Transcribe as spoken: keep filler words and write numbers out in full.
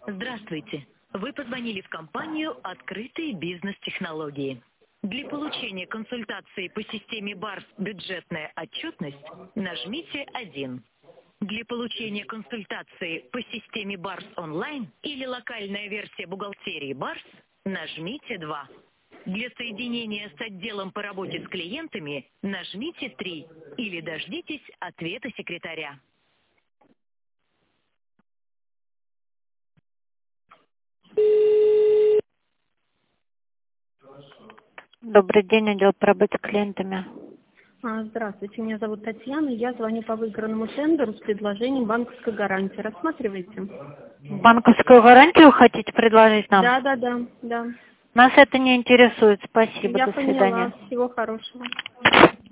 Здравствуйте. Вы позвонили в компанию «Открытые бизнес-технологии». Для получения консультации по системе барс «Бюджетная отчетность» нажмите один. Для получения консультации по системе барс онлайн или локальная версия бухгалтерии барс нажмите два. Для соединения с отделом по работе с клиентами нажмите три или дождитесь ответа секретаря. Добрый день, отдел по работе с клиентами. А, Здравствуйте, меня зовут Татьяна. Я звоню по выигранному тендеру с предложением банковской гарантии. Рассматриваете? Банковскую гарантию хотите предложить нам? Да, да, да, да. Нас это не интересует. Спасибо, Я до поняла. свидания. Всего хорошего.